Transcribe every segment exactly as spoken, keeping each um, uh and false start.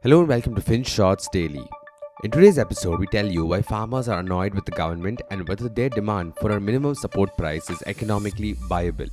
Hello and welcome to Finch Shots Daily. In today's episode, we tell you why farmers are annoyed with the government and whether their demand for a minimum support price is economically viable.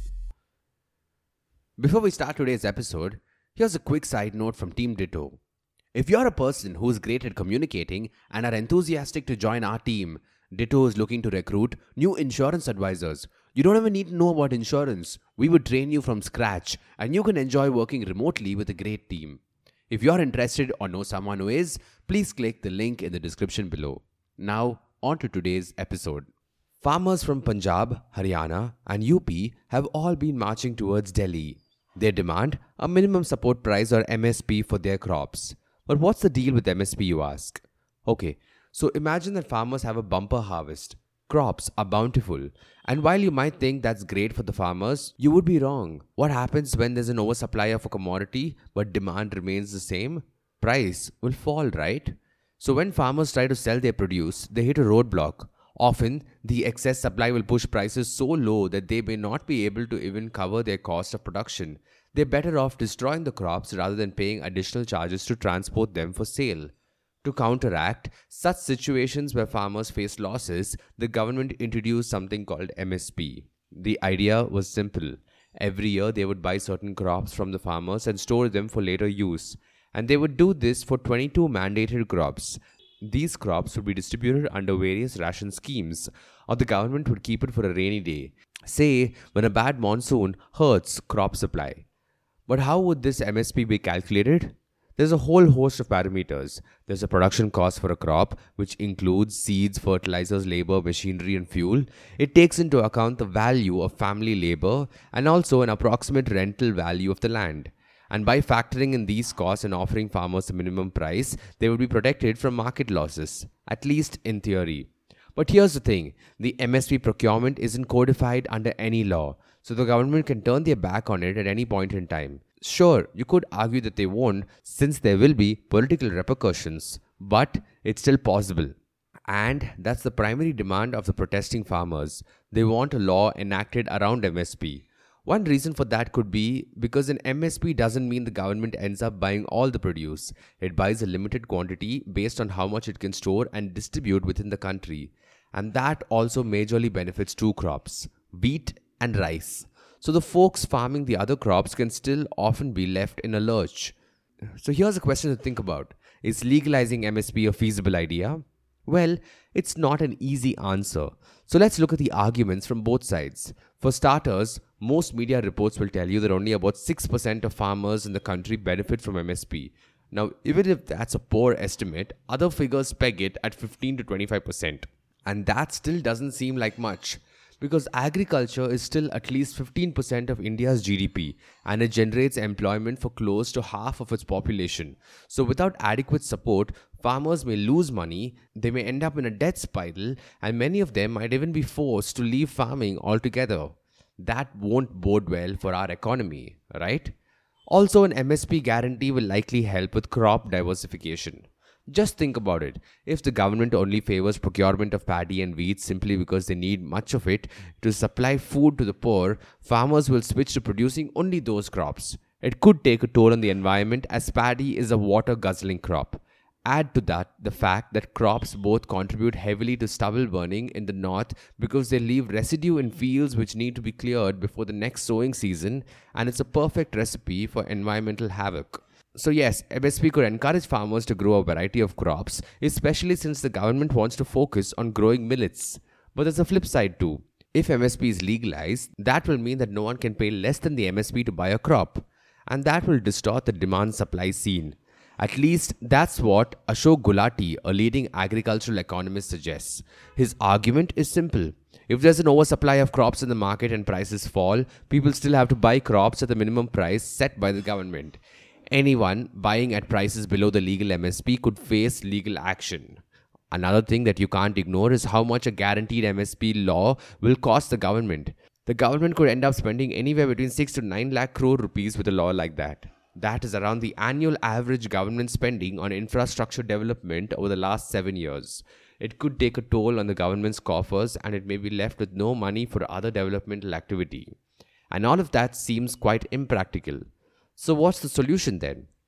Before we start today's episode, here's a quick side note from Team Ditto. If you're a person who is great at communicating and are enthusiastic to join our team, Ditto is looking to recruit new insurance advisors. You don't even need to know about insurance. We would train you from scratch and you can enjoy working remotely with a great team. If you're interested or know someone who is, please click the link in the description below. Now, on to today's episode. Farmers from Punjab, Haryana, and U P have all been marching towards Delhi. They demand a minimum support price or M S P for their crops. But what's the deal with M S P, you ask? Okay, so imagine that farmers have a bumper harvest. Crops are bountiful, and while you might think that's great for the farmers, you would be wrong. What happens when there's an oversupply of a commodity but demand remains the same? Price will fall, right? So when farmers try to sell their produce, they hit a roadblock. Often, the excess supply will push prices so low that they may not be able to even cover their cost of production. They're better off destroying the crops rather than paying additional charges to transport them for sale. To counteract such situations where farmers face losses, the government introduced something called M S P. The idea was simple. Every year they would buy certain crops from the farmers and store them for later use. And they would do this for twenty-two mandated crops. These crops would be distributed under various ration schemes, or the government would keep it for a rainy day. Say, when a bad monsoon hurts crop supply. But how would this M S P be calculated? There's a whole host of parameters. There's a production cost for a crop, which includes seeds, fertilizers, labor, machinery, and fuel. It takes into account the value of family labor and also an approximate rental value of the land. And by factoring in these costs and offering farmers a minimum price, they would be protected from market losses, at least in theory. But here's the thing, the M S P procurement isn't codified under any law, so the government can turn their back on it at any point in time. Sure, you could argue that they won't, since there will be political repercussions, but it's still possible. And that's the primary demand of the protesting farmers. They want a law enacted around M S P. One reason for that could be because an M S P doesn't mean the government ends up buying all the produce. It buys a limited quantity based on how much it can store and distribute within the country. And that also majorly benefits two crops, wheat and rice. So the folks farming the other crops can still often be left in a lurch. So here's a question to think about. Is legalizing M S P a feasible idea? Well, it's not an easy answer. So let's look at the arguments from both sides. For starters, most media reports will tell you that only about six percent of farmers in the country benefit from M S P. Now, even if that's a poor estimate, other figures peg it at fifteen to twenty-five percent. And that still doesn't seem like much, because agriculture is still at least fifteen percent of India's G D P and it generates employment for close to half of its population. So without adequate support, farmers may lose money, they may end up in a debt spiral, and many of them might even be forced to leave farming altogether. That won't bode well for our economy, right? Also, an M S P guarantee will likely help with crop diversification. Just think about it. If the government only favors procurement of paddy and wheat simply because they need much of it to supply food to the poor, farmers will switch to producing only those crops. It could take a toll on the environment as paddy is a water-guzzling crop. Add to that the fact that crops both contribute heavily to stubble burning in the north because they leave residue in fields which need to be cleared before the next sowing season, and it's a perfect recipe for environmental havoc. So yes, M S P could encourage farmers to grow a variety of crops, especially since the government wants to focus on growing millets. But there's a flip side too. If M S P is legalized, that will mean that no one can pay less than the M S P to buy a crop. And that will distort the demand-supply scene. At least that's what Ashok Gulati, a leading agricultural economist, suggests. His argument is simple. If there's an oversupply of crops in the market and prices fall, people still have to buy crops at the minimum price set by the government. Anyone buying at prices below the legal M S P could face legal action. Another thing that you can't ignore is how much a guaranteed M S P law will cost the government. The government could end up spending anywhere between six to nine lakh crore rupees with a law like that. That is around the annual average government spending on infrastructure development over the last seven years. It could take a toll on the government's coffers and it may be left with no money for other developmental activity. And all of that seems quite impractical. So what's the solution then?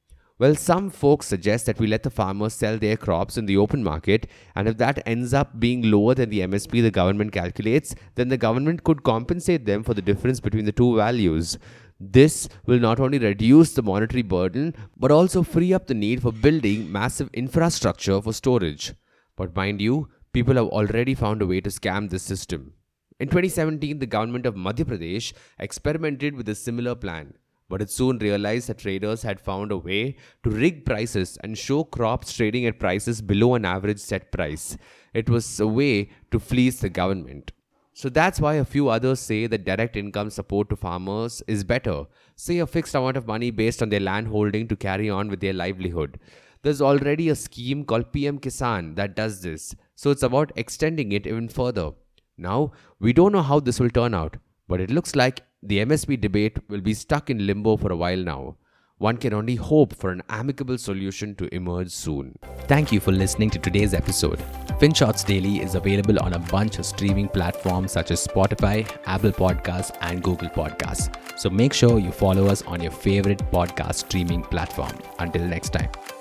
Well, some folks suggest that we let the farmers sell their crops in the open market, and if that ends up being lower than the M S P the government calculates, then the government could compensate them for the difference between the two values. This will not only reduce the monetary burden, but also free up the need for building massive infrastructure for storage. But mind you, people have already found a way to scam this system. In twenty seventeen, the government of Madhya Pradesh experimented with a similar plan, but it soon realized that traders had found a way to rig prices and show crops trading at prices below an average set price. It was a way to fleece the government. So that's why a few others say that direct income support to farmers is better, say a fixed amount of money based on their land holding to carry on with their livelihood. There's already a scheme called P M Kisan that does this, so it's about extending it even further. Now, we don't know how this will turn out, but it looks like the M S P debate will be stuck in limbo for a while now. One can only hope for an amicable solution to emerge soon. Thank you for listening to today's episode. FinShots Daily is available on a bunch of streaming platforms such as Spotify, Apple Podcasts, and Google Podcasts. So make sure you follow us on your favorite podcast streaming platform. Until next time.